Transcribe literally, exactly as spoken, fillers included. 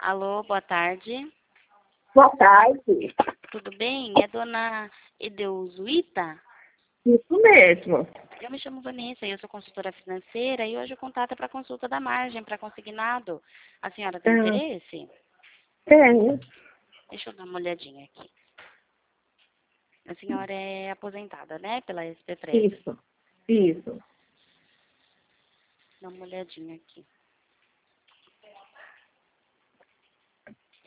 Alô, boa tarde. Boa tarde. Tudo bem? É dona Edeusuíta? Isso mesmo. Eu me chamo Vanessa e eu sou consultora financeira e hoje o contato é para consulta da margem, para consignado. A senhora tem Ah, interesse? tenho. Deixa eu dar uma olhadinha aqui. A senhora é aposentada, né? Pela S P Prev. Isso. Isso. Dá uma olhadinha aqui.